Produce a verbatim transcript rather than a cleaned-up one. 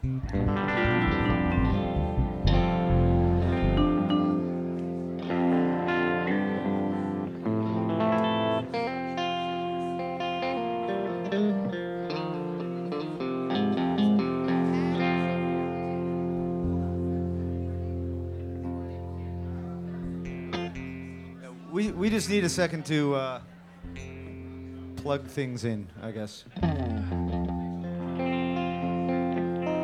We we just need a second to uh, plug things in, I guess.